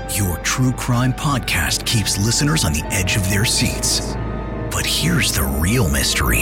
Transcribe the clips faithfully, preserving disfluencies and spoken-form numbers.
Your true crime podcast keeps listeners on the edge of their seats. But here's the real mystery.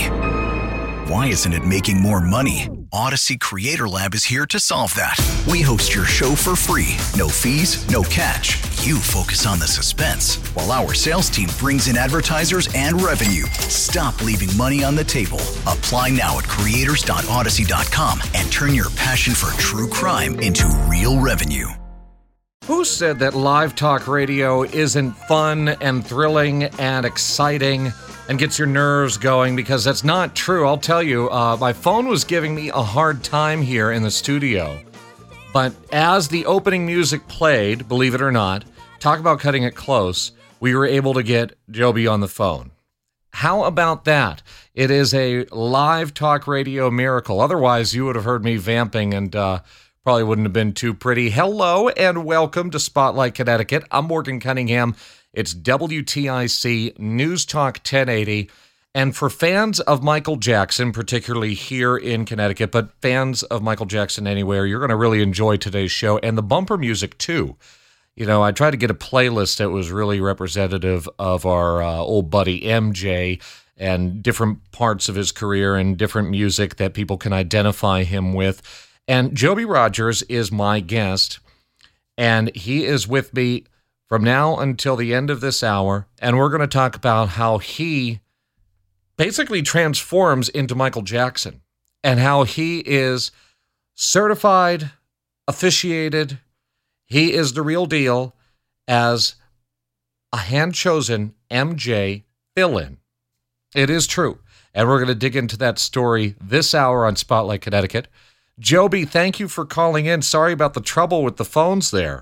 Why isn't it making more money? Odyssey Creator Lab is here to solve that. We host your show for free. No fees, no catch. You focus on the suspense, while our sales team brings in advertisers and revenue. Stop leaving money on the table. Apply now at creators dot odyssey dot com and turn your passion for true crime into real revenue. Who said that live talk radio isn't fun and thrilling and exciting and gets your nerves going? Because that's not true. I'll tell you, uh, my phone was giving me a hard time here in the studio. But as the opening music played, believe it or not, talk about cutting it close, we were able to get Joby on the phone. How about that? It is a live talk radio miracle. Otherwise, you would have heard me vamping and uh, probably wouldn't have been too pretty. Hello and welcome to Spotlight Connecticut. I'm Morgan Cunningham. It's W T I C News Talk ten eighty. And for fans of Michael Jackson, particularly here in Connecticut, but fans of Michael Jackson anywhere, you're going to really enjoy today's show and the bumper music too. You know, I tried to get a playlist that was really representative of our uh, old buddy M J and different parts of his career and different music that people can identify him with. And Joby Rogers is my guest, and he is with me from now until the end of this hour, and we're going to talk about how he basically transforms into Michael Jackson and how he is certified, officiated. He is the real deal as a hand-chosen M J fill-in. It is true, and we're going to dig into that story this hour on Spotlight Connecticut. Joby, thank you for calling in. Sorry about the trouble with the phones there.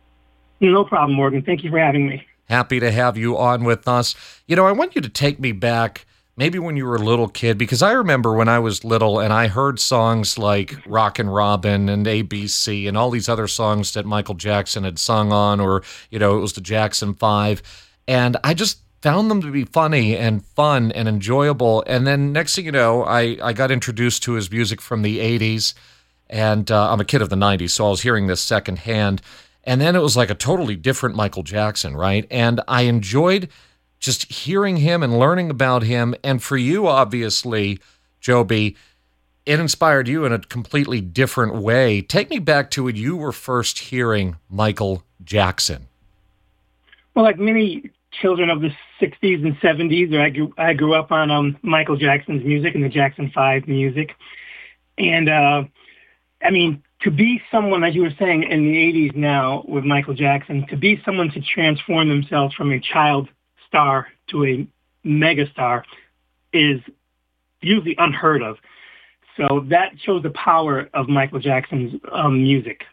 No problem, Morgan. Thank you for having me. Happy to have you on with us. You know, I want you to take me back maybe when you were a little kid, because I remember when I was little and I heard songs like Rockin' Robin and A B C and all these other songs that Michael Jackson had sung on, or, you know, it was the Jackson Five. And I just found them to be funny and fun and enjoyable. And then next thing you know, I, I got introduced to his music from the eighties. And uh, I'm a kid of the nineties, so I was hearing this secondhand. And then it was like a totally different Michael Jackson, right? And I enjoyed just hearing him and learning about him. And for you, obviously, Joby, it inspired you in a completely different way. Take me back to when you were first hearing Michael Jackson. Well, like many children of the sixties and seventies, I grew, I grew up on um, Michael Jackson's music and the Jackson Five music. And, uh, I mean, to be someone, as you were saying, in the eighties now with Michael Jackson, to be someone to transform themselves from a child star to a mega star is usually unheard of. So that shows the power of Michael Jackson's um, music.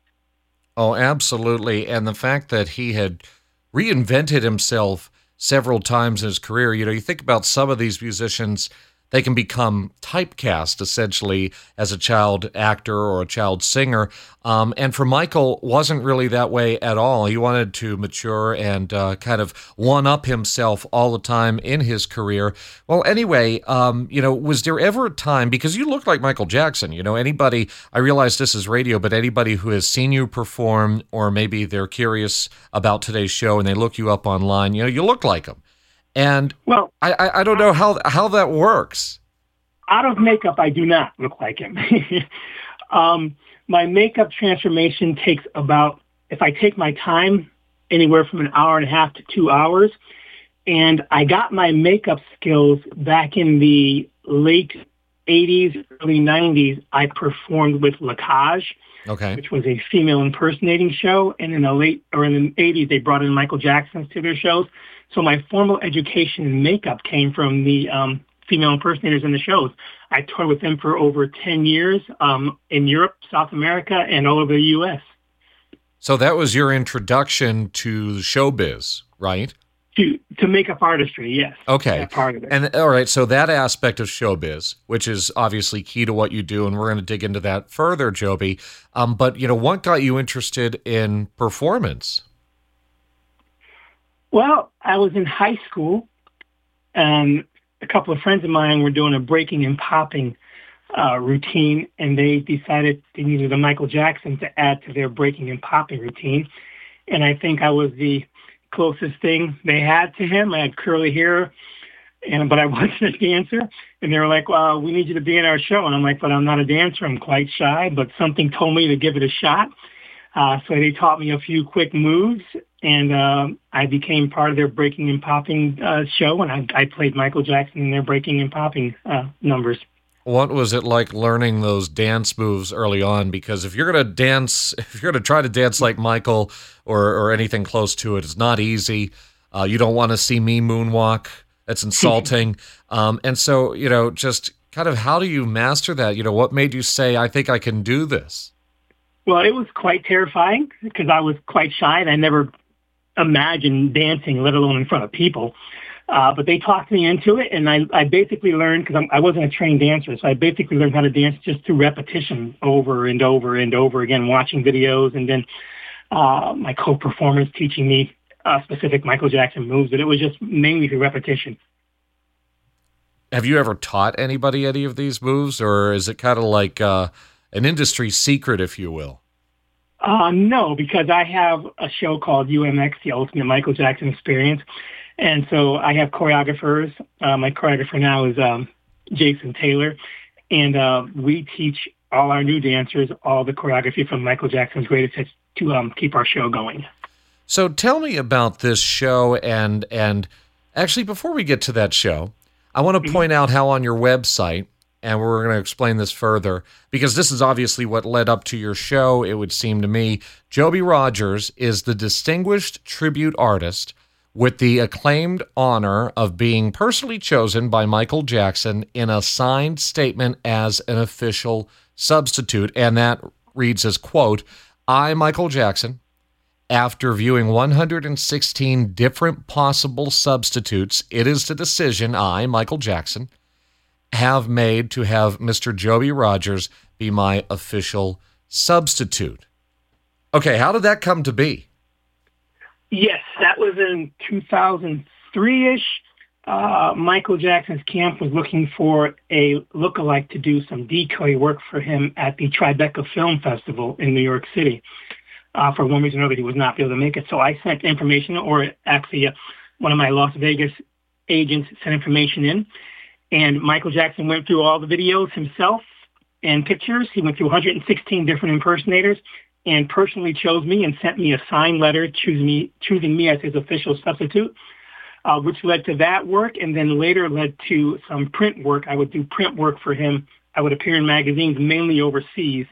Oh, absolutely. And the fact that he had reinvented himself several times in his career. You know, you think about some of these musicians, they can become typecast essentially as a child actor or a child singer. Um, and for Michael, wasn't really that way at all. He wanted to mature and uh, kind of one-up himself all the time in his career. Well, anyway, um, you know, was there ever a time, because you look like Michael Jackson, you know, anybody, I realize this is radio, but anybody who has seen you perform, or maybe they're curious about today's show and they look you up online, you know, you look like him. And well, I, I, I don't know how how that works. Out of makeup, I do not look like him. um, my makeup transformation takes about, if I take my time, anywhere from an hour and a half to two hours. And I got my makeup skills back in the late eighties, early nineties. I performed with Lacage, okay, which was a female impersonating show. And in the late, or in the eighties, they brought in Michael Jackson to their shows. So my formal education in makeup came from the um, female impersonators in the shows. I toured with them for over ten years um, in Europe, South America, and all over the U S. So that was your introduction to showbiz, right? To to makeup artistry, yes. Okay. That part of it. And all right, so that aspect of showbiz, which is obviously key to what you do, and we're going to dig into that further, Joby. Um, but, you know, what got you interested in performance? Well, I was in high school, and a couple of friends of mine were doing a breaking and popping uh, routine, and they decided they needed a Michael Jackson to add to their breaking and popping routine. and I think I was the closest thing they had to him. I had curly hair, and but I wasn't a dancer. And they were like, well, we need you to be in our show. And I'm like, but I'm not a dancer. I'm quite shy, but something told me to give it a shot. Uh, so they taught me a few quick moves, and uh, I became part of their breaking and popping uh, show, and I, I played Michael Jackson in their breaking and popping uh, numbers. What was it like learning those dance moves early on? Because if you're going to dance, if you're going to try to dance like Michael or, or anything close to it, it's not easy. Uh, you don't want to see me moonwalk. That's insulting. um, and so, you know, just kind of how do you master that? You know, what made you say, I think I can do this? Well, it was quite terrifying because I was quite shy and I never imagined dancing, let alone in front of people. Uh, but they talked me into it, and I, I basically learned, because I wasn't a trained dancer, so I basically learned how to dance just through repetition over and over and over again, watching videos, and then uh, my co-performers teaching me uh, specific Michael Jackson moves. But it was just mainly through repetition. Have you ever taught anybody any of these moves, or is it kind of like uh, an industry secret, if you will? Uh, no, because I have a show called U M X, The Ultimate Michael Jackson Experience. And so I have choreographers. Uh, my choreographer now is um, Jason Taylor. And uh, we teach all our new dancers all the choreography from Michael Jackson's Greatest Hits to um, keep our show going. So tell me about this show. And, and actually, before we get to that show, I want to mm-hmm. point out how on your website, and we're going to explain this further, because this is obviously what led up to your show, it would seem to me. Joby Rogers is the distinguished tribute artist with the acclaimed honor of being personally chosen by Michael Jackson in a signed statement as an official substitute. And that reads as, quote, I, Michael Jackson, after viewing one hundred sixteen different possible substitutes, it is the decision I, Michael Jackson, have made to have Mister Joby Rogers be my official substitute. Okay, how did that come to be? Yes, that was in two thousand three-ish. Uh, Michael Jackson's camp was looking for a lookalike to do some decoy work for him at the Tribeca Film Festival in New York City. Uh, for one reason or another, he was not able to make it. So I sent information, or actually uh, one of my Las Vegas agents sent information in. And Michael Jackson went through all the videos himself and pictures. He went through one hundred sixteen different impersonators and personally chose me and sent me a signed letter choosing me, choosing me as his official substitute, uh, which led to that work, and then later led to some print work. I would do print work for him. I would appear in magazines, mainly overseas,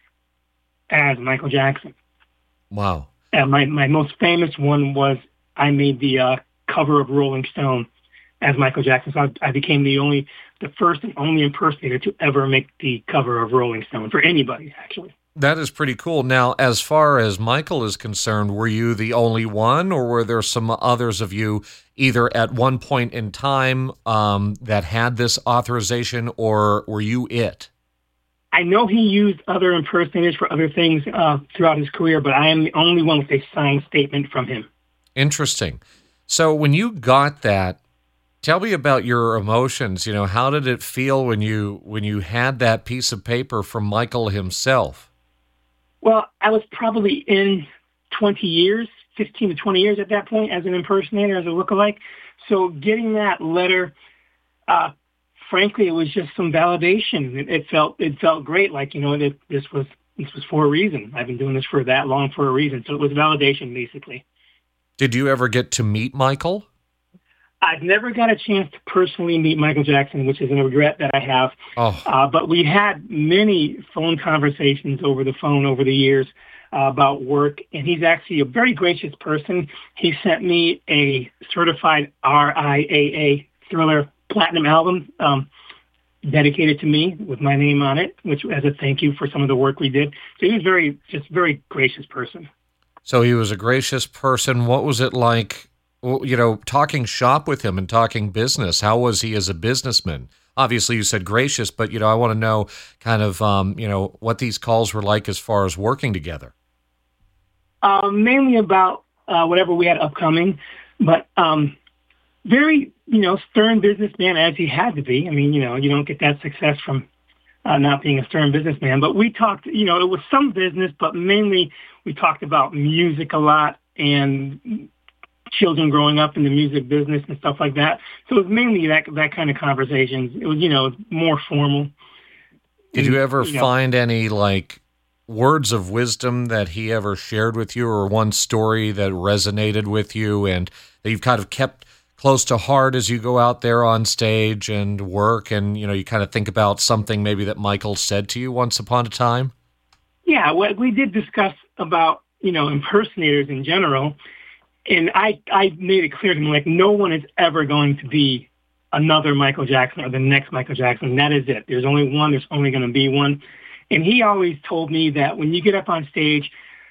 as Michael Jackson. Wow. And my, my most famous one was I made the uh, cover of Rolling Stone as Michael Jackson. So I, I became the only, the first and only impersonator to ever make the cover of Rolling Stone, for anybody, actually. That is pretty cool. Now, as far as Michael is concerned, were you the only one, or were there some others of you either at one point in time um, that had this authorization, or were you it? I know he used other impersonators for other things uh, throughout his career, but I am the only one with a signed statement from him. Interesting. So when you got that, tell me about your emotions. You know, how did it feel when you when you had that piece of paper from Michael himself? Well, I was probably in twenty years, fifteen to twenty years at that point as an impersonator, as a lookalike. So getting that letter, uh, frankly, it was just some validation. It, it felt it felt great. Like, you know, it, this was this was for a reason. I've been doing this for that long for a reason. So it was validation, basically. Did you ever get to meet Michael? I've never got a chance to personally meet Michael Jackson, which is a regret that I have. Oh. Uh, but we had many phone conversations over the phone over the years uh, about work, and he's actually a very gracious person. He sent me a certified R I A A Thriller Platinum album um, dedicated to me with my name on it, which as a thank you for some of the work we did. So he was very, just very gracious person. So he was a gracious person. What was it like, you know, talking shop with him and talking business? How was he as a businessman? Obviously, you said gracious, but, you know, I want to know kind of, um, you know, what these calls were like as far as working together. Uh, mainly about uh, whatever we had upcoming, but um, very, you know, stern businessman as he had to be. I mean, you know, you don't get that success from uh, not being a stern businessman. But we talked, you know, it was some business, but mainly we talked about music a lot. and children growing up in the music business and stuff like that. So it was mainly that that kind of conversations. It was, you know, more formal. Did and, you ever you know, find any, like, words of wisdom that he ever shared with you, or one story that resonated with you and that you've kind of kept close to heart as you go out there on stage and work, and, you know, you kind of think about something maybe that Michael said to you once upon a time? Yeah, well, we did discuss about, you know, impersonators in general, and I, I made it clear to him, like, no one is ever going to be another Michael Jackson or the next Michael Jackson. That is it. There's only one. There's only going to be one. And he always told me that when you get up on stage,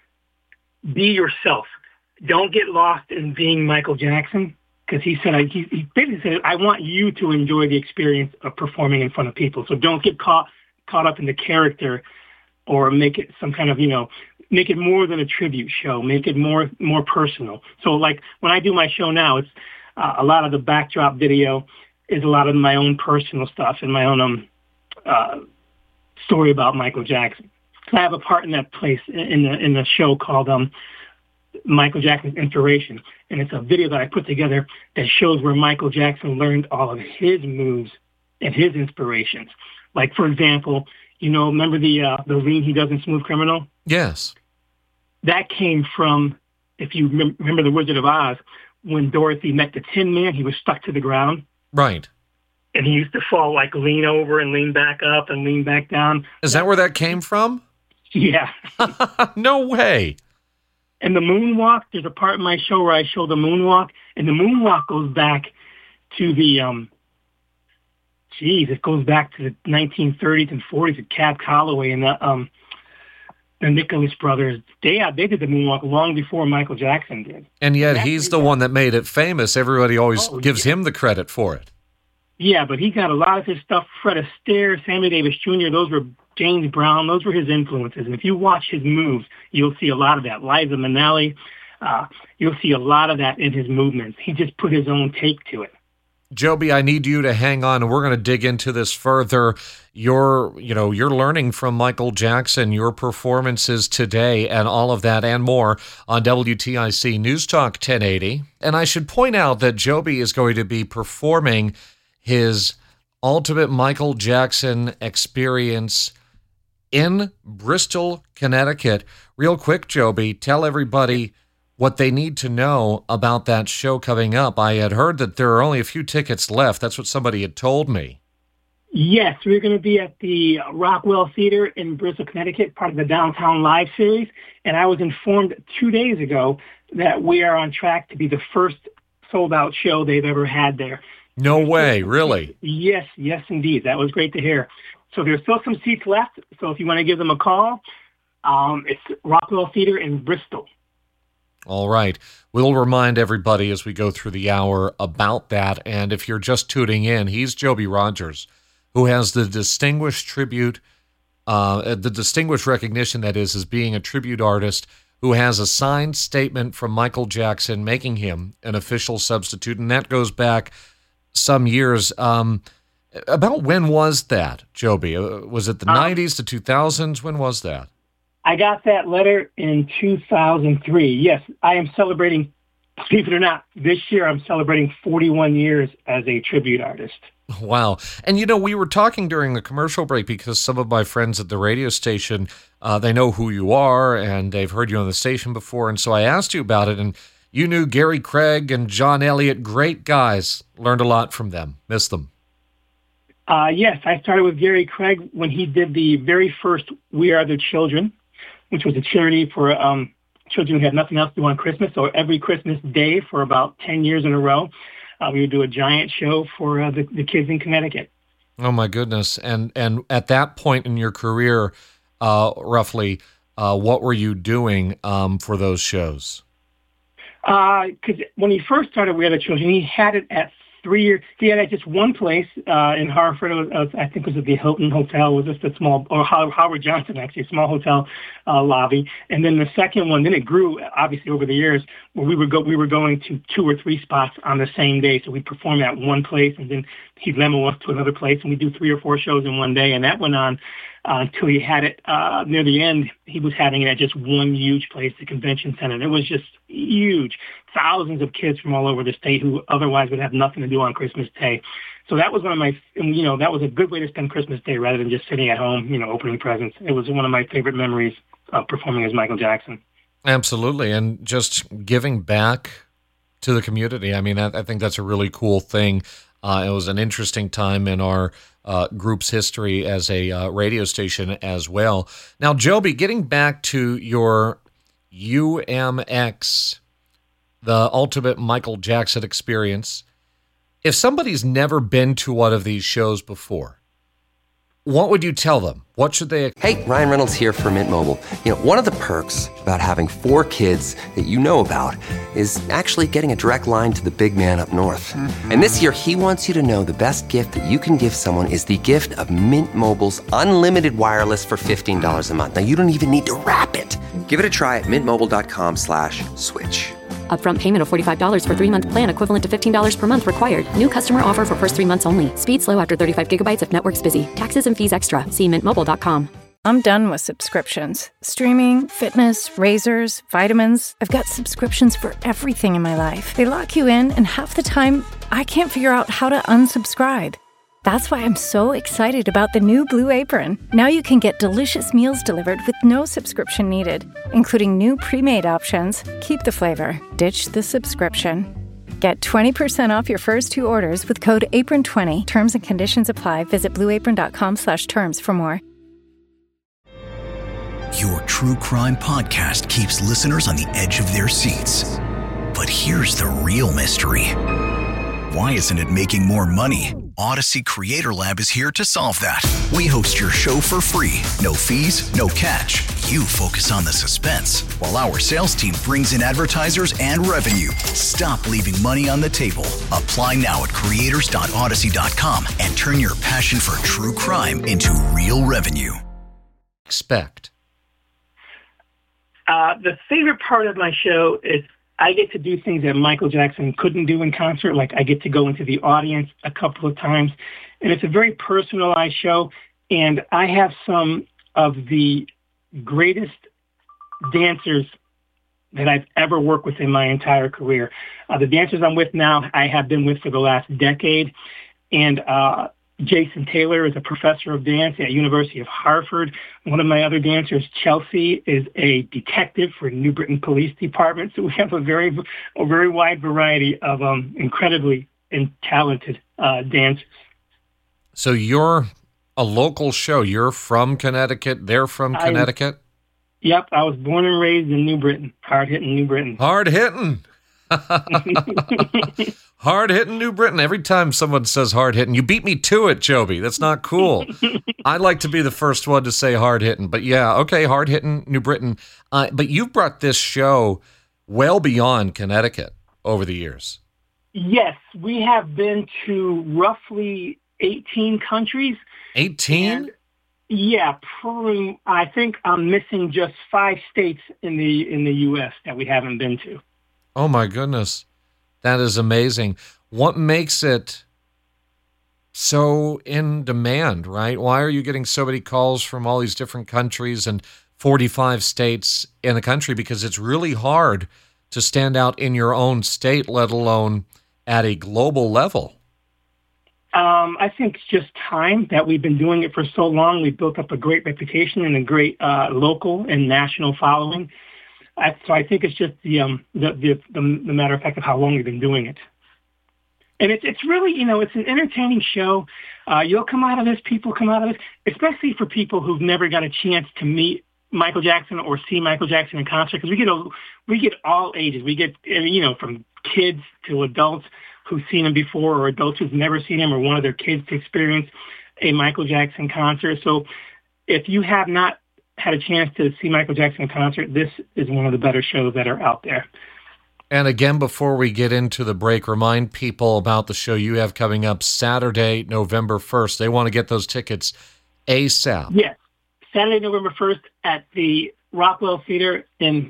be yourself. Don't get lost in being Michael Jackson, because he said, he, he basically said, I want you to enjoy the experience of performing in front of people. So don't get caught caught up in the character, or make it some kind of, you know, make it more than a tribute show. Make it more more personal. So like when I do my show now, it's uh, a lot of the backdrop video is a lot of my own personal stuff and my own um uh, story about Michael Jackson. So I have a part in that place in the in the show called um Michael Jackson's Inspiration, and it's a video that I put together that shows where Michael Jackson learned all of his moves and his inspirations. Like, for example, you know, remember the uh, the lean he does in Smooth Criminal? Yes. That came from, if you rem- remember The Wizard of Oz, when Dorothy met the Tin Man, he was stuck to the ground. Right. And he used to fall, like, lean over and lean back up and lean back down. Is that where that came from? Yeah. No way. And the moonwalk, there's a part in my show where I show the moonwalk, and the moonwalk goes back to the, um, geez, it goes back to the nineteen thirties and forties with Cab Calloway and the, um, the Nicholas brothers. They, uh, they did the moonwalk long before Michael Jackson did. And yet he's the one that made it famous. Everybody always Oh, gives yeah. him the credit for it. Yeah, but he got a lot of his stuff. Fred Astaire, Sammy Davis Junior, those were James Brown. Those were his influences. And if you watch his moves, you'll see a lot of that. Liza Minnelli, uh, you'll see a lot of that in his movements. He just put his own take to it. Joby, I need you to hang on, and we're going to dig into this further. You're, you know, you're learning from Michael Jackson, your performances today, and all of that and more on W T I C News Talk ten eighty. And I should point out that Joby is going to be performing his Ultimate Michael Jackson Experience in Bristol, Connecticut. Real quick, Joby, tell everybody what they need to know about that show coming up. I had heard that there are only a few tickets left. That's what somebody had told me. Yes, we're going to be at the Rockwell Theater in Bristol, Connecticut, part of the Downtown Live series. And I was informed two days ago that we are on track to be the first sold-out show they've ever had there. No way, really? Yes, yes, indeed. That was great to hear. So there's still some seats left. So if you want to give them a call, um, it's Rockwell Theater in Bristol. All right. We'll remind everybody as we go through the hour about that. And if you're just tuning in, he's Joby Rogers, who has the distinguished tribute, uh, the distinguished recognition, that is, as being a tribute artist who has a signed statement from Michael Jackson making him an official substitute. And that goes back some years. Um, about when was that, Joby? Uh, was it the um, nineties, the two thousands? When was that? I got that letter in two thousand three. Yes, I am celebrating, believe it or not, this year I'm celebrating forty-one years as a tribute artist. Wow. And, you know, we were talking during the commercial break because some of my friends at the radio station, uh, they know who you are and they've heard you on the station before. And so I asked you about it, and you knew Gary Craig and John Elliott, great guys. Learned a lot from them. Miss them. Uh, yes, I started with Gary Craig when he did the very first We Are the Children, which was a charity for um, children who had nothing else to do on Christmas. So every Christmas day for about ten years in a row, uh, we would do a giant show for uh, the, the kids in Connecticut. Oh, my goodness. And and at that point in your career, uh, roughly, uh, what were you doing um, for those shows? Because uh, when he first started We Are the Children, he had it at three years. He had it at just one place uh, in Hartford. It was, uh, I think it was at the Hilton Hotel. It was just a small, or Howard Johnson, actually, a small hotel uh, lobby. And then the second one, then it grew, obviously, over the years, where we would go, we were going to two or three spots on the same day. So we'd perform at one place, and then he'd limo us to another place, and we'd do three or four shows in one day. And that went on uh, until he had it uh, near the end. He was having it at just one huge place, the convention center. And it was just huge. Thousands of kids from all over the state who otherwise would have nothing to do on Christmas Day. So that was one of my, you know, that was a good way to spend Christmas Day rather than just sitting at home, you know, opening presents. It was one of my favorite memories of performing as Michael Jackson. Absolutely. And just giving back to the community. I mean, I, I think that's a really cool thing. Uh, it was an interesting time in our uh, group's history as a uh, radio station as well. Now, Joby, getting back to your U M X, the Ultimate Michael Jackson Experience, if somebody's never been to one of these shows before, what would you tell them? What should they... Hey, Ryan Reynolds here for Mint Mobile. You know, one of the perks about having four kids that you know about is actually getting a direct line to the big man up north. Mm-hmm. And this year, he wants you to know the best gift that you can give someone is the gift of Mint Mobile's unlimited wireless for fifteen dollars a month. Now, you don't even need to wrap it. Give it a try at mintmobile.com slash switch. Upfront payment of forty-five dollars for three-month plan equivalent to fifteen dollars per month required. New customer offer for first three months only. Speed slow after thirty-five gigabytes if network's busy. Taxes and fees extra. See mint mobile dot com. I'm done with subscriptions. Streaming, fitness, razors, vitamins. I've got subscriptions for everything in my life. They lock you in, and half the time, I can't figure out how to unsubscribe. That's why I'm so excited about the new Blue Apron. Now you can get delicious meals delivered with no subscription needed, including new pre-made options. Keep the flavor, ditch the subscription. Get twenty percent off your first two orders with code apron twenty. Terms and conditions apply. Visit blueapron.com slash terms for more. Your true crime podcast keeps listeners on the edge of their seats. But here's the real mystery. Why isn't it making more money? Odyssey Creator Lab is here to solve that. We host your show for free. No fees, no catch. You focus on the suspense, while our sales team brings in advertisers and revenue. Stop leaving money on the table. Apply now at creators dot odyssey dot com and turn your passion for true crime into real revenue. Expect. Uh, the favorite part of my show is I get to do things that Michael Jackson couldn't do in concert. Like I get to go into the audience a couple of times, and it's a very personalized show. And I have some of the greatest dancers that I've ever worked with in my entire career. Uh, the dancers I'm with now, I have been with for the last decade. And uh, Jason Taylor is a professor of dance at University of Hartford. One of my other dancers, Chelsea, is a detective for New Britain Police Department. So we have a very, a very wide variety of um, incredibly and talented uh, dancers. So you're a local show. You're from Connecticut. They're from Connecticut. I, yep, I was born and raised in New Britain. Hard hitting New Britain. Hard hitting. Hard hitting New Britain. Every time someone says hard hitting, you beat me to it, Joby. That's not cool. I like to be the first one to say hard hitting, but yeah, okay, hard hitting New Britain. Uh, but you've brought this show well beyond Connecticut over the years. Yes, we have been to roughly eighteen countries. eighteen? Yeah, probably, I think I'm missing just five states in the in the U S that we haven't been to. Oh my goodness. That is amazing. What makes it so in demand, right? Why are you getting so many calls from all these different countries and forty-five states in the country? Because it's really hard to stand out in your own state, let alone at a global level. Um, I think it's just time that we've been doing it for so long. We've built up a great reputation and a great uh, local and national following. I, so I think it's just the, um, the, the the the matter of fact of how long we've been doing it. And it's it's really, you know, it's an entertaining show. Uh, you'll come out of this, people come out of this, especially for people who've never got a chance to meet Michael Jackson or see Michael Jackson in concert, because we get a, we get all ages. We get, you know, from kids to adults who've seen him before, or adults who've never seen him, or one of their kids to experience a Michael Jackson concert. So if you have not had a chance to see Michael Jackson in concert, this is one of the better shows that are out there. And again, before we get into the break, remind people about the show you have coming up Saturday, November first. They want to get those tickets ASAP. Yes. Saturday, November first at the Rockwell Theater in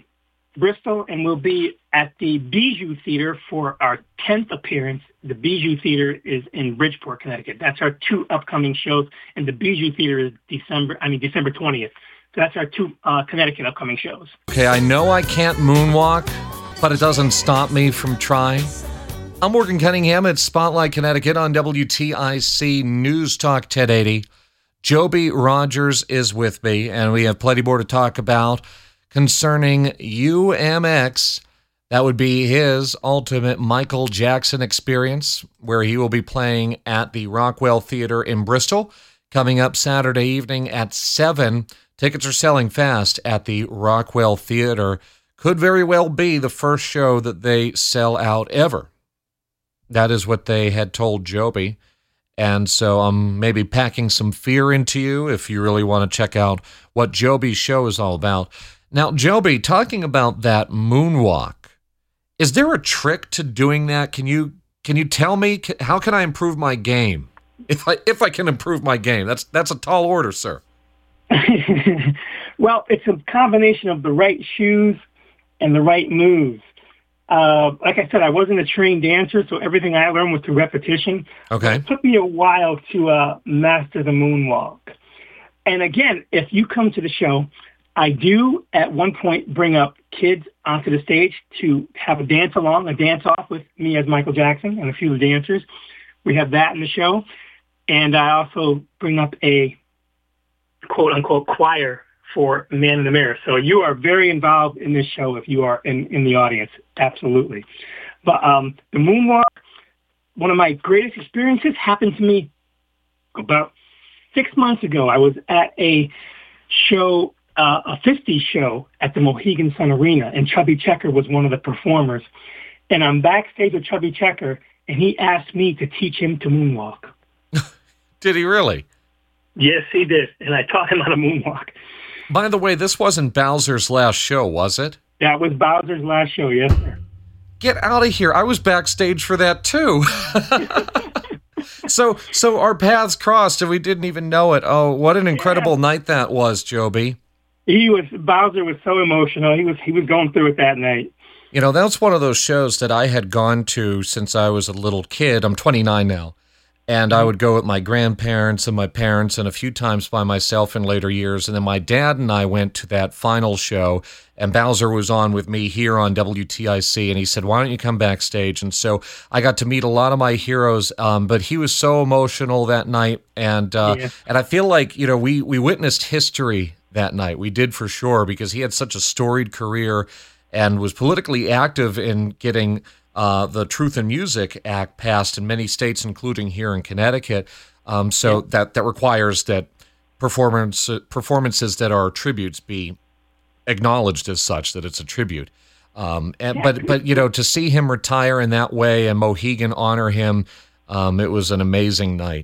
Bristol, and we'll be at the Bijou Theater for our tenth appearance. The Bijou Theater is in Bridgeport, Connecticut. That's our two upcoming shows, and the Bijou Theater is December, I mean, December twentieth. So that's our two uh, Connecticut upcoming shows. Okay, I know I can't moonwalk, but it doesn't stop me from trying. I'm Morgan Cunningham at Spotlight Connecticut on W T I C News Talk ten eighty. Joby Rogers is with me, and we have plenty more to talk about concerning U M X. That would be his ultimate Michael Jackson experience, where he will be playing at the Rockwell Theater in Bristol, coming up Saturday evening at seven. Tickets are selling fast at the Rockwell Theater. Could very well be the first show that they sell out ever. That is what they had told Joby. And so I'm maybe packing some fear into you if you really want to check out what Joby's show is all about. Now, Joby, talking about that moonwalk, is there a trick to doing that? Can you can you tell me, how can I improve my game? If I if I can improve my game, that's that's a tall order, sir. Well, it's a combination of the right shoes and the right moves. Uh, like I said, I wasn't a trained dancer, so everything I learned was through repetition. Okay. It took me a while to uh, master the moonwalk. And again, if you come to the show, I do at one point bring up kids onto the stage to have a dance along, a dance off with me as Michael Jackson and a few of the dancers. We have that in the show. And I also bring up a quote-unquote choir for Man in the Mirror. So you are very involved in this show if you are in, in the audience. Absolutely. But um, the moonwalk, one of my greatest experiences happened to me about six months ago. I was at a show, uh, a fifties show at the Mohegan Sun Arena, and Chubby Checker was one of the performers. And I'm backstage with Chubby Checker, and he asked me to teach him to moonwalk. Did he really? Yes, he did. And I taught him how to moonwalk. By the way, this wasn't Bowser's last show, was it? That was Bowser's last show, yes, sir. Get out of here. I was backstage for that, too. so so our paths crossed, and we didn't even know it. Oh, what an incredible yeah. night that was, Joby. He was, Bowser was so emotional. He was, he was going through it that night. You know, that's one of those shows that I had gone to since I was a little kid. I'm twenty-nine now. And I would go with my grandparents and my parents and a few times by myself in later years. And then my dad and I went to that final show, and Bowser was on with me here on W T I C. And he said, why don't you come backstage? And so I got to meet a lot of my heroes, um, but he was so emotional that night. And uh, yeah. and I feel like, you know, we, we witnessed history that night. We did for sure, because he had such a storied career and was politically active in getting Uh, the Truth in Music Act passed in many states, including here in Connecticut. Um, so yeah. that, that requires that performance uh, performances that are tributes be acknowledged as such, that it's a tribute. Um, and, yeah. But, but you know, to see him retire in that way and Mohegan honor him, um, it was an amazing night.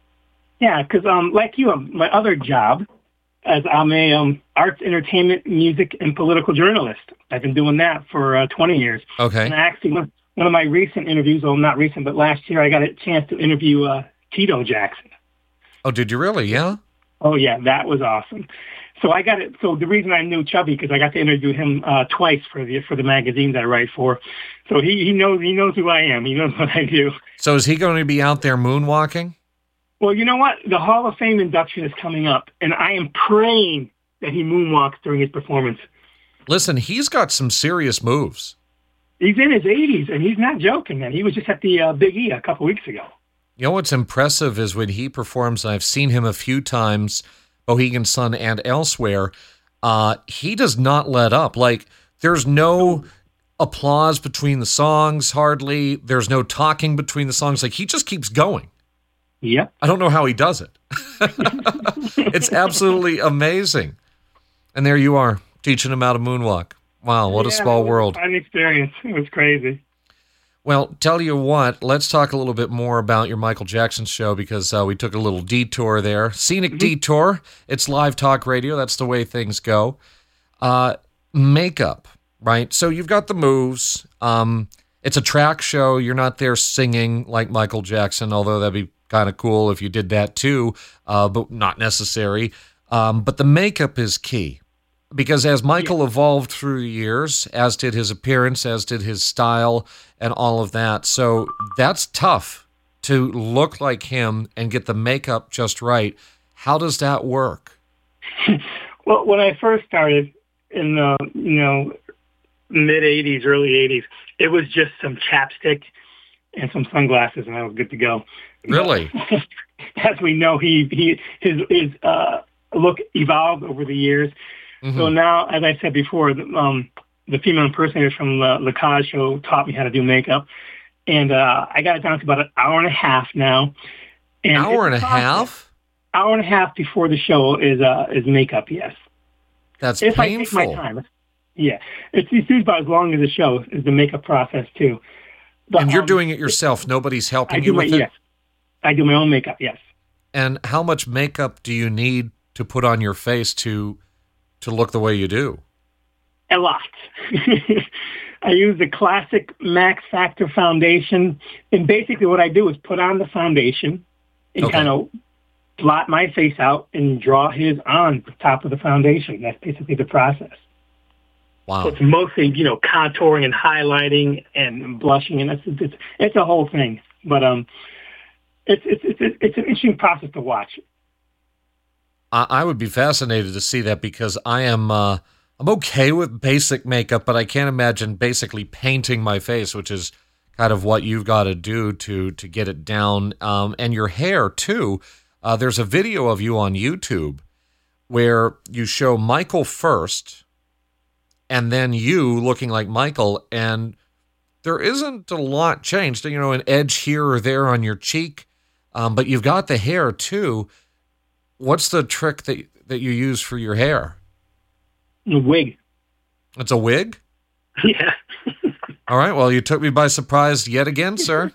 Yeah, because um, like you, um, my other job, as I'm a um, arts, entertainment, music, and political journalist. I've been doing that for uh, twenty years. Okay. And I actually, one, one of my recent interviews, well, not recent, but last year, I got a chance to interview uh, Tito Jackson. Oh, did you really? Yeah? Oh, yeah, that was awesome. So I got it. So the reason I knew Chubby, because I got to interview him uh, twice for the for the magazine that I write for. So he, he knows he knows who I am. He knows what I do. So is he going to be out there moonwalking? Well, you know what? The Hall of Fame induction is coming up, and I am praying that he moonwalks during his performance. Listen, he's got some serious moves. He's in his eighties, and he's not joking, man. He was just at the uh, Big E a couple weeks ago. You know what's impressive is when he performs, I've seen him a few times, Mohegan Sun and elsewhere, uh, he does not let up. Like, there's no applause between the songs, hardly. There's no talking between the songs. Like, he just keeps going. Yep. I don't know how he does it. It's absolutely amazing. And there you are, teaching him how to moonwalk. Wow, what yeah, a small it was world. a fun experience. It was crazy. Well, tell you what, let's talk a little bit more about your Michael Jackson show, because uh, we took a little detour there. Scenic mm-hmm. detour. It's live talk radio. That's the way things go. Uh, makeup, right? So you've got the moves. Um, it's a track show. You're not there singing like Michael Jackson, although that'd be kind of cool if you did that too, uh, but not necessary. Um, but the makeup is key. Because as Michael evolved through the years, as did his appearance, as did his style and all of that. So that's tough to look like him and get the makeup just right. How does that work? Well, when I first started in the, you know, mid eighties, early eighties, it was just some chapstick and some sunglasses, and I was good to go. Really? As we know, he, he his his uh, look evolved over the years. Mm-hmm. So now, as I said before, the, um, the female impersonators from the Lacage show taught me how to do makeup, and uh, I got it down to about an hour and a half now. An hour and a half? Hour and a half before the show is uh, is makeup. Yes. That's if painful. I take my time. Yeah, it's, it's about as long as the show is the makeup process too. But, and you're um, doing it yourself. Nobody's helping you my, with it? Yes. I do my own makeup, yes. And how much makeup do you need to put on your face to to look the way you do? A lot. I use the classic Max Factor foundation. And basically what I do is put on the foundation and Okay. kind of blot my face out and draw his on the top of the foundation. That's basically the process. Wow. So it's mostly, you know, contouring and highlighting and blushing, and it's it's, it's a whole thing. But um, it's it's it's it's an interesting process to watch. I, I would be fascinated to see that because I am uh, I'm okay with basic makeup, but I can't imagine basically painting my face, which is kind of what you've got to do to to get it down. Um, and your hair too. Uh, there's a video of you on YouTube where you show Michael first, and then you looking like Michael, and there isn't a lot changed. You know, an edge here or there on your cheek, um, but you've got the hair too. What's the trick that that you use for your hair? A wig. It's a wig? Yeah. All right. Well, you took me by surprise yet again, sir.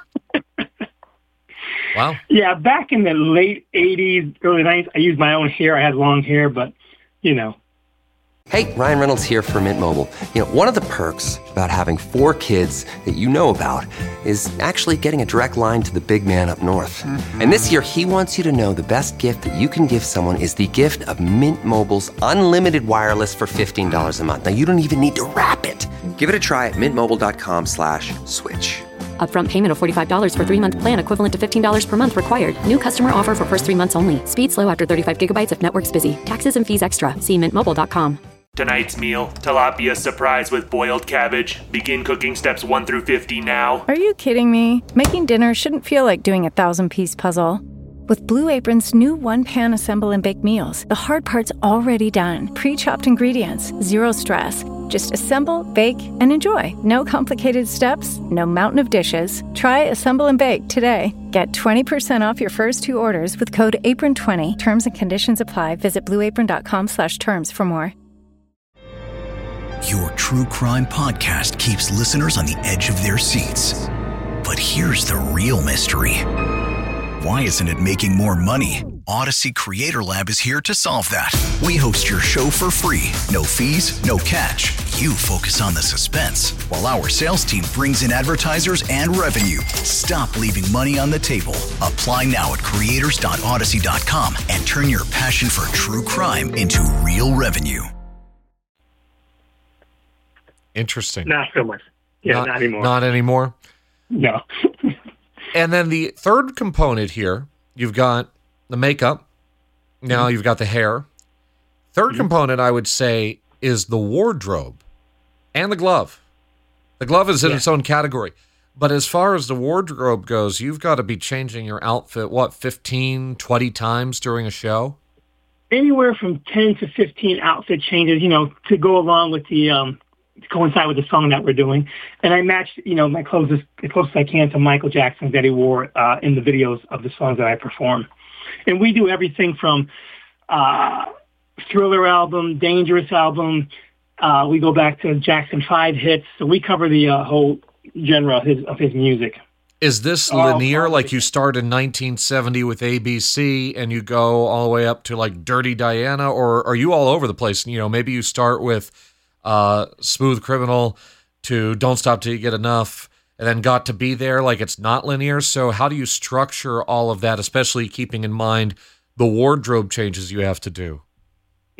Wow. Yeah, back in the late eighties, early nineties, I used my own hair. I had long hair, but, you know. Hey, Ryan Reynolds here for Mint Mobile. You know, one of the perks about having four kids that you know about is actually getting a direct line to the big man up north. And this year, he wants you to know the best gift that you can give someone is the gift of Mint Mobile's unlimited wireless for fifteen dollars a month. Now, you don't even need to wrap it. Give it a try at mintmobile.com slash switch. Upfront payment of forty-five dollars for three-month plan equivalent to fifteen dollars per month required. New customer offer for first three months only. Speed slow after thirty-five gigabytes if network's busy. Taxes and fees extra. See mint mobile dot com. Tonight's meal, tilapia surprise with boiled cabbage. Begin cooking steps one through fifty now. Are you kidding me? Making dinner shouldn't feel like doing a thousand-piece puzzle. With Blue Apron's new one-pan assemble and bake meals, the hard part's already done. Pre-chopped ingredients, zero stress. Just assemble, bake, and enjoy. No complicated steps, no mountain of dishes. Try Assemble and Bake today. Get twenty percent off your first two orders with code apron twenty. Terms and conditions apply. Visit blueapron.com slash terms for more. Your true crime podcast keeps listeners on the edge of their seats. But here's the real mystery. Why isn't it making more money? Odyssey Creator Lab is here to solve that. We host your show for free. No fees, no catch. You focus on the suspense, while our sales team brings in advertisers and revenue. Stop leaving money on the table. Apply now at creators dot odyssey dot com and turn your passion for true crime into real revenue. Interesting. Not so much. Yeah, not, not anymore. Not anymore? No. And then the third component here, you've got the makeup. Now mm-hmm. you've got the hair. Third mm-hmm. component, I would say, is the wardrobe and the glove. The glove is in yeah. its own category. But as far as the wardrobe goes, you've got to be changing your outfit, what, fifteen, twenty times during a show? Anywhere from ten to fifteen outfit changes, you know, to go along with the... um. to coincide with the song that we're doing. And I matched, you know, my clothes as, as close as I can to Michael Jackson's that he wore uh, in the videos of the songs that I perform. And we do everything from uh, Thriller album, Dangerous album. Uh, we go back to Jackson five hits. So we cover the uh, whole genre of his, of his music. Is this linear? Oh, like you start in nineteen seventy with A B C and you go all the way up to like Dirty Diana? Or are you all over the place? You know, maybe you start with Uh, Smooth Criminal to Don't Stop Till You Get Enough, and then Got to Be There. Like, it's not linear. So how do you structure all of that, especially keeping in mind the wardrobe changes you have to do?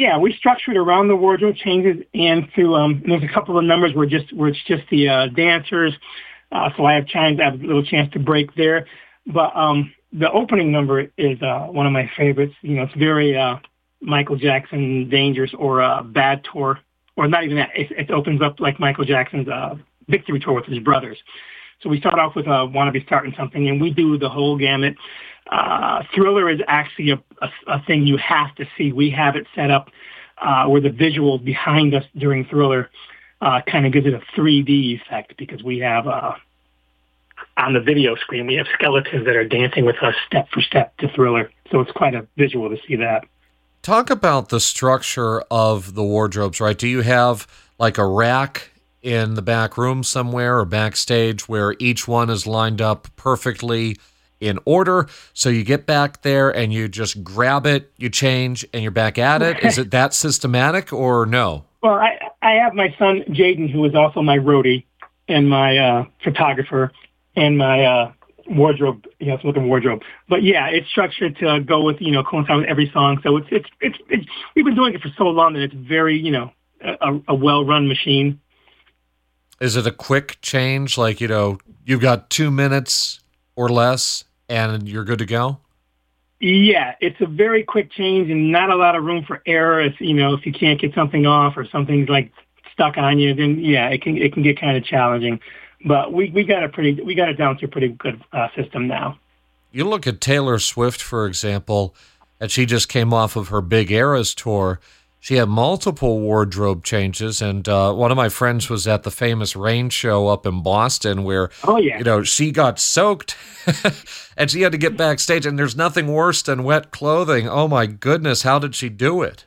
yeah, we structured around the wardrobe changes and to, um, there's a couple of numbers where just, where it's just the, uh, dancers. Uh, so I have chance, I have a little chance to break there. But, um, the opening number is, uh, one of my favorites. You know, it's very, uh, Michael Jackson, Dangerous, or, uh, Bad Tour, or not even that. It, it opens up like Michael Jackson's, uh, Victory Tour with his brothers. So we start off with uh, Wanna Be Starting Something, and we do the whole gamut. Uh, Thriller is actually a, a, a thing you have to see. We have it set up uh, where the visual behind us during Thriller uh, kind of gives it a three D effect, because we have, uh, on the video screen, we have skeletons that are dancing with us step for step to Thriller. So it's quite a visual to see that. Talk about the structure of the wardrobes, right? Do you have like a rack in the back room somewhere or backstage where each one is lined up perfectly in order? So you get back there and you just grab it, you change, and you're back at it. Is it that systematic or no? Well, I, I have my son, Jaden, who is also my roadie and my uh, photographer and my uh, wardrobe, you know, looking wardrobe. But yeah, it's structured to go with, you know, coincide with every song. So it's, it's, it's, it's, we've been doing it for so long that it's very, you know, a, a well-run machine. Is it a quick change? Like, you know, you've got two minutes or less and you're good to go? Yeah, it's a very quick change and not a lot of room for error. If, you know, if you can't get something off or something's like stuck on you, then yeah, it can, it can get kind of challenging. But we, we got a pretty, we got it down to a pretty good uh, system now. You look at Taylor Swift, for example, and she just came off of her Big Eras tour. She had multiple wardrobe changes, and uh, one of my friends was at the famous Rain show up in Boston where, oh, yeah. you know, she got soaked and she had to get backstage, and there's nothing worse than wet clothing. Oh, my goodness, how did she do it?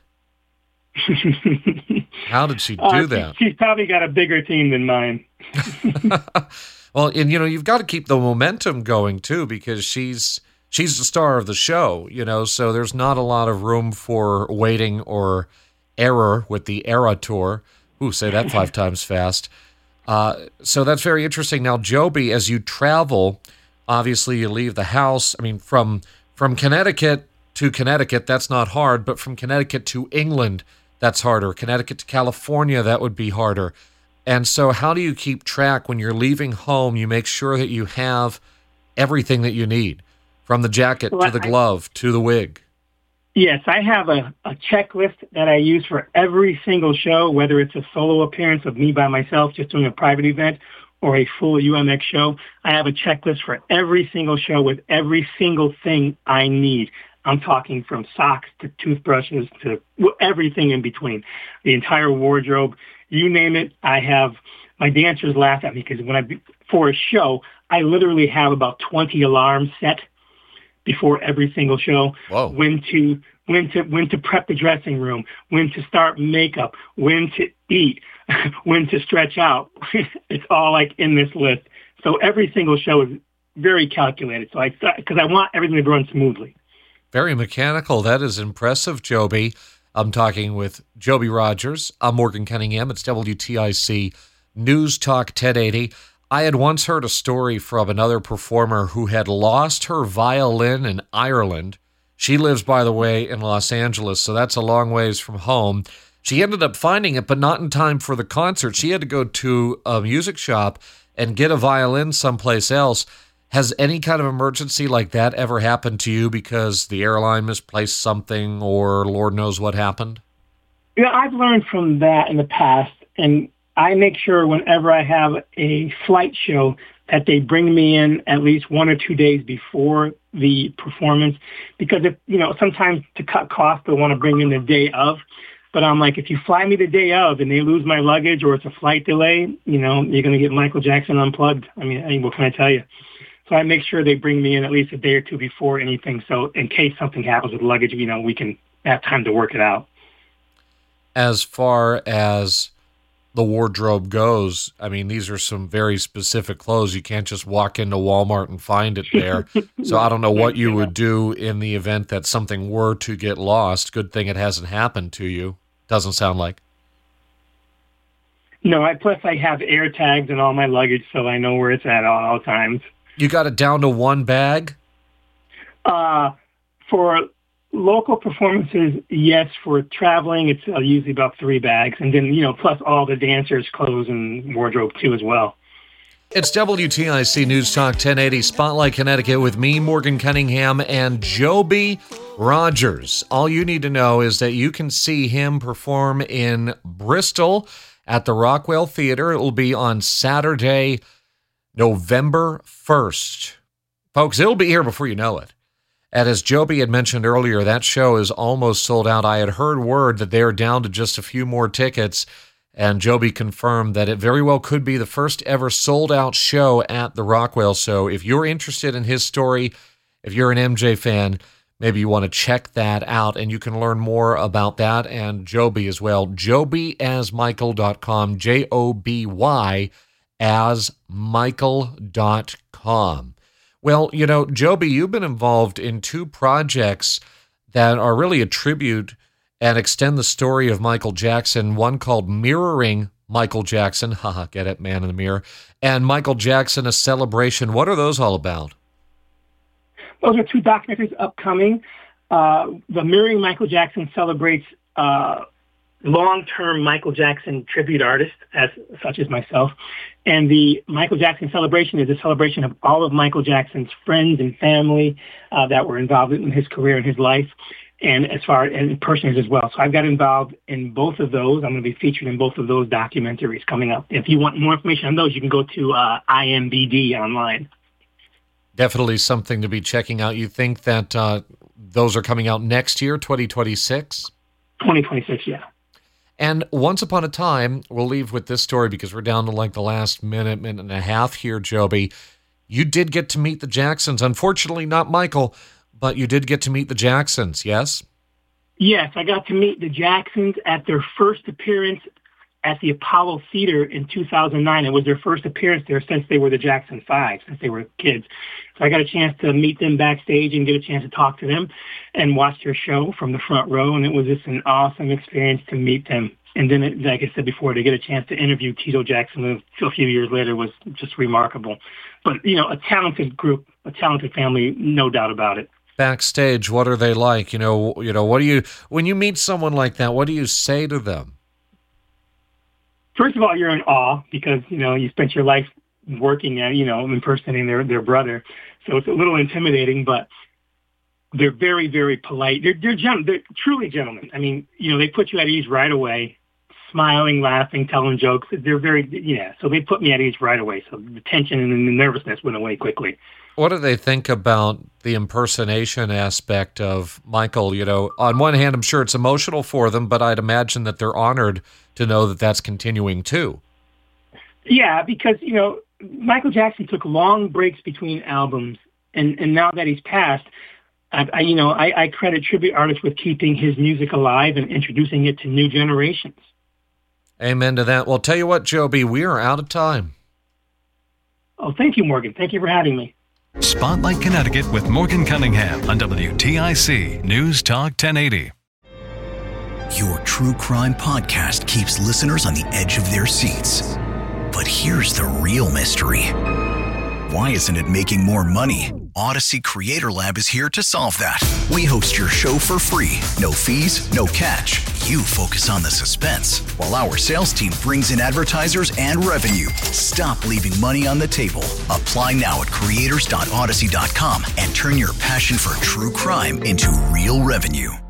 How did she do uh, that? She's probably got a bigger team than mine. Well, and, you know, you've got to keep the momentum going, too, because she's she's the star of the show, you know, so there's not a lot of room for waiting or error with the Era Tour. Ooh, say that five times fast. Uh, so that's very interesting. Now, Joby, as you travel, obviously you leave the house. I mean, from from Connecticut to Connecticut, that's not hard, but from Connecticut to England, that's harder. Connecticut to California, that would be harder. And so how do you keep track when you're leaving home? You make sure that you have everything that you need, from the jacket well, to the glove I, to the wig. Yes, I have a, a checklist that I use for every single show, whether it's a solo appearance of me by myself just doing a private event or a full U M X show. I have a checklist for every single show with every single thing I need. I'm talking from socks to toothbrushes to everything in between, the entire wardrobe, you name it. I have, my dancers laugh at me because when I, for a show, I literally have about twenty alarms set before every single show. Whoa. When to when to when to prep the dressing room, when to start makeup, when to eat, when to stretch out. It's all like in this list. So every single show is very calculated. So I because I want everything to run smoothly. Very mechanical. That is impressive, Joby. I'm talking with Joby Rogers. I'm Morgan Cunningham. It's W T I C News Talk ten eighty. I had once heard a story from another performer who had lost her violin in Ireland. She lives, by the way, in Los Angeles, so that's a long ways from home. She ended up finding it, but not in time for the concert. She had to go to a music shop and get a violin someplace else. Has any kind of emergency like that ever happened to you because the airline misplaced something or Lord knows what happened? Yeah, I've learned from that in the past, and I make sure whenever I have a flight show that they bring me in at least one or two days before the performance, because if, you know, sometimes to cut costs, they want to bring in the day of. But I'm like, if you fly me the day of and they lose my luggage or it's a flight delay, you know, you're going to get Michael Jackson unplugged. I mean, I mean, what can I tell you? So I make sure they bring me in at least a day or two before anything. So in case something happens with luggage, you know, we can have time to work it out. As far as the wardrobe goes, I mean, these are some very specific clothes. You can't just walk into Walmart and find it there. So I don't know what you would do in the event that something were to get lost. Good thing it hasn't happened to you. Doesn't sound like. No, I, plus I have air tags in all my luggage, so I know where it's at all, all times. You got it down to one bag? Uh, for local performances, yes. For traveling, it's uh, usually about three bags. And then, you know, plus all the dancers' clothes and wardrobe, too, as well. It's W T I C News Talk ten eighty Spotlight Connecticut with me, Morgan Cunningham, and Joby Rogers. All you need to know is that you can see him perform in Bristol at the Rockwell Theater. It will be on Saturday, November first. Folks, it'll be here before you know it. And as Joby had mentioned earlier, that show is almost sold out. I had heard word that they are down to just a few more tickets, and Joby confirmed that it very well could be the first ever sold-out show at the Rockwell. So if you're interested in his story, if you're an M J fan, maybe you want to check that out, and you can learn more about that and Joby as well. joby as michael dot com, J O B Y as michael dot com. Well, you know, Joby, you've been involved in two projects that are really a tribute and extend the story of Michael Jackson, one called Mirroring Michael Jackson, haha, get it, Man in the Mirror, and Michael Jackson, A Celebration. What are those all about? Those are two documentaries upcoming. Uh, the Mirroring Michael Jackson celebrates uh, long-term Michael Jackson tribute artists, as such as myself. And the Michael Jackson Celebration is a celebration of all of Michael Jackson's friends and family uh, that were involved in his career and his life, and as far as personally as well. So I've got involved in both of those. I'm going to be featured in both of those documentaries coming up. If you want more information on those, you can go to uh, I M B D online. Definitely something to be checking out. You think that uh, those are coming out next year, twenty twenty-six? twenty twenty-six, yeah. And once upon a time, we'll leave with this story because we're down to like the last minute, minute and a half here, Joby. You did get to meet the Jacksons. Unfortunately, not Michael, but you did get to meet the Jacksons, yes? Yes, I got to meet the Jacksons at their first appearance at the Apollo Theater in two thousand nine. It was their first appearance there since they were the Jackson Five, since they were kids. So I got a chance to meet them backstage and get a chance to talk to them and watch their show from the front row. And it was just an awesome experience to meet them. And then, it, like I said before, to get a chance to interview Tito Jackson a few years later was just remarkable. But, you know, a talented group, a talented family, no doubt about it. Backstage, what are they like? You know, you know, what do you, when you meet someone like that, what do you say to them? First of all, you're in awe because, you know, you spent your life working at, you know, impersonating their, their brother. So it's a little intimidating, but they're very, very polite. They're, they're, gen- they're truly gentlemen. I mean, you know, they put you at ease right away, smiling, laughing, telling jokes. They're very, yeah. So they put me at ease right away. So the tension and the nervousness went away quickly. What do they think about the impersonation aspect of Michael? You know, on one hand, I'm sure it's emotional for them, but I'd imagine that they're honored to know that that's continuing too. Yeah, because, you know, Michael Jackson took long breaks between albums, and, and now that he's passed, I, I you know, I, I credit tribute artists with keeping his music alive and introducing it to new generations. Amen to that. Well, tell you what, Joby, we are out of time. Oh, thank you, Morgan. Thank you for having me. Spotlight Connecticut with Morgan Cunningham on W T I C News Talk ten eighty. Your true crime podcast keeps listeners on the edge of their seats. But here's the real mystery. Why isn't it making more money? Odyssey Creator Lab is here to solve that. We host your show for free. No fees, no catch. You focus on the suspense, while our sales team brings in advertisers and revenue. Stop leaving money on the table. Apply now at creators dot odyssey dot com and turn your passion for true crime into real revenue.